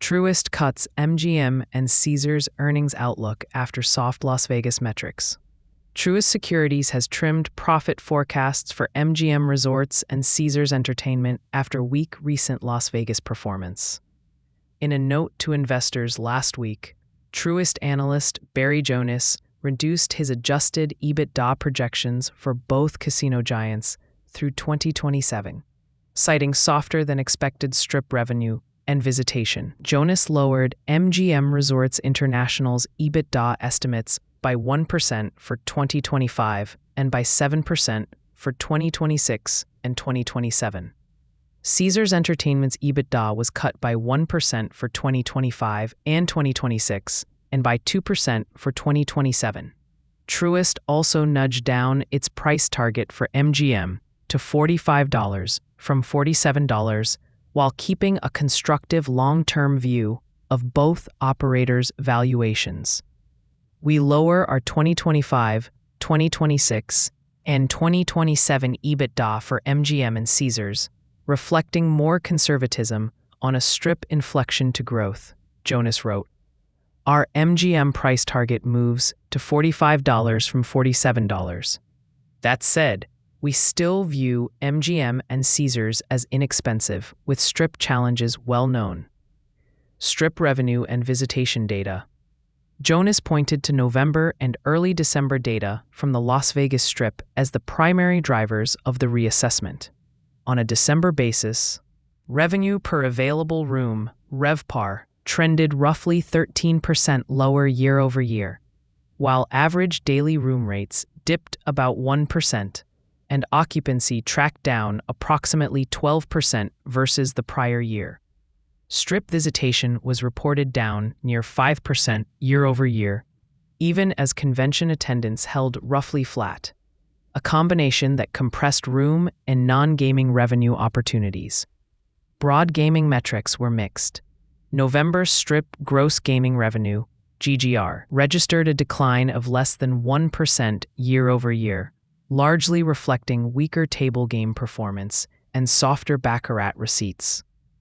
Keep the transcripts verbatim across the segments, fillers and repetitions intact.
Truist cuts M G M and Caesars earnings outlook after soft Las Vegas metrics. Truist Securities has trimmed profit forecasts for M G M Resorts and Caesars Entertainment after weak recent Las Vegas performance. In a note to investors last week, Truist analyst Barry Jonas reduced his adjusted EBITDA projections for both casino giants through twenty twenty-seven, citing softer-than-expected Strip revenue and visitation. Jonas lowered M G M Resorts International's EBITDA estimates by one percent for twenty twenty-five and by seven percent for twenty twenty-six and twenty twenty-seven. Caesars Entertainment's EBITDA was cut by one percent for twenty twenty-five and twenty twenty-six and by two percent for twenty twenty-seven. Truist also nudged down its price target for M G M to forty-five dollars from forty-seven dollars, while keeping a constructive long-term view of both operators' valuations. We lower our twenty twenty-five, twenty twenty-six, and twenty twenty-seven EBITDA for M G M and Caesars, reflecting more conservatism on a Strip inflection to growth, Jonas wrote. Our M G M price target moves to forty-five dollars from forty-seven dollars. That said, we still view M G M and Caesars as inexpensive, with Strip challenges well known. Strip revenue and visitation data. Jonas pointed to November and early December data from the Las Vegas Strip as the primary drivers of the reassessment. On a December basis, revenue per available room, RevPAR, trended roughly thirteen percent lower year over year, while average daily room rates dipped about one percent, and occupancy tracked down approximately twelve percent versus the prior year. Strip visitation was reported down near five percent year over year, even as convention attendance held roughly flat, a combination that compressed room and non-gaming revenue opportunities. Broad gaming metrics were mixed. November Strip gross gaming revenue, G G R, registered a decline of less than one percent year over year, largely reflecting weaker table game performance and softer baccarat receipts.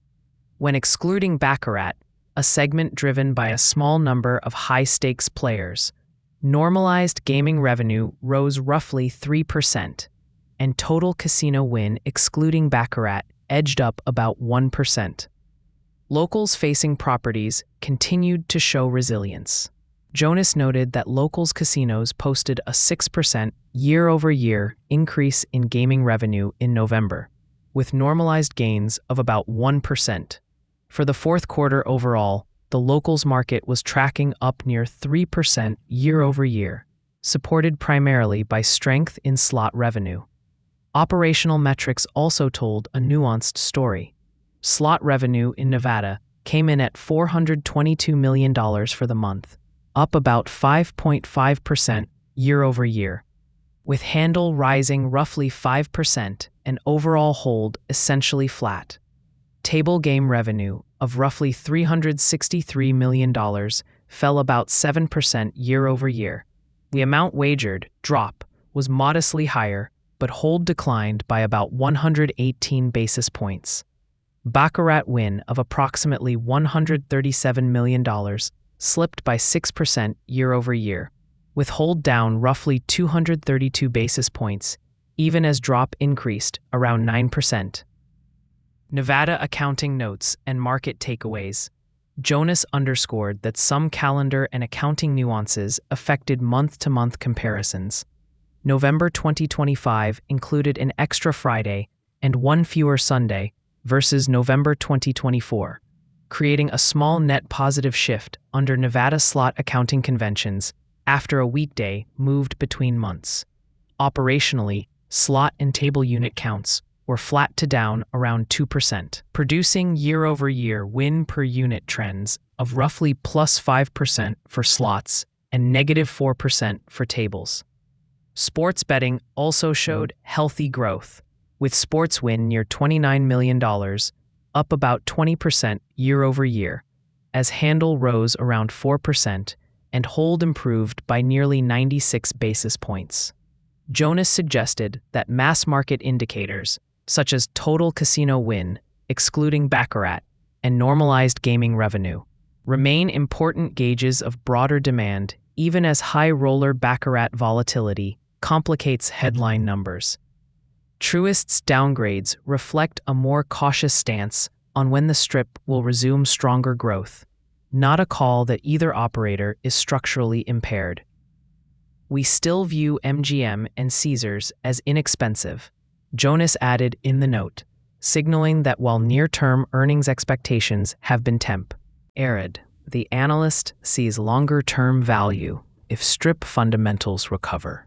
When excluding baccarat, a segment driven by a small number of high-stakes players, normalized gaming revenue rose roughly three percent, and total casino win excluding baccarat edged up about one percent. Locals-facing properties continued to show resilience. Jonas noted that locals casinos posted a six percent year-over-year increase in gaming revenue in November, with normalized gains of about one percent. For the fourth quarter overall, the locals market was tracking up near three percent year-over-year, supported primarily by strength in slot revenue. Operational metrics also told a nuanced story. Slot revenue in Nevada came in at four hundred twenty-two million dollars for the month, up about five point five percent year-over-year, with handle rising roughly five percent and overall hold essentially flat. Table game revenue of roughly three hundred sixty-three million dollars fell about seven percent year-over-year. The amount wagered, drop, was modestly higher, but hold declined by about one hundred eighteen basis points. Baccarat win of approximately one hundred thirty-seven million dollars slipped by six percent year-over-year, with hold down roughly two hundred thirty-two basis points, even as drop increased around nine percent. Nevada accounting notes and market takeaways. Jonas underscored that some calendar and accounting nuances affected month-to-month comparisons. November twenty twenty-five included an extra Friday and one fewer Sunday versus November twenty twenty-four, creating a small net positive shift under Nevada slot accounting conventions after a weekday moved between months. Operationally, slot and table unit counts were flat to down around two percent, producing year-over-year win per unit trends of roughly plus five percent for slots and negative four percent for tables. Sports betting also showed healthy growth, with sports win near twenty-nine million dollars, up about twenty percent year-over-year, as handle rose around four percent and hold improved by nearly ninety-six basis points. Jonas suggested that mass market indicators, such as total casino win, excluding baccarat, and normalized gaming revenue remain important gauges of broader demand, even as high roller baccarat volatility complicates headline numbers. Truist's downgrades reflect a more cautious stance on when the Strip will resume stronger growth, not a call that either operator is structurally impaired. We still view M G M and Caesars as inexpensive, Jonas added in the note, signaling that while near-term earnings expectations have been temp-arid, the analyst sees longer-term value if Strip fundamentals recover.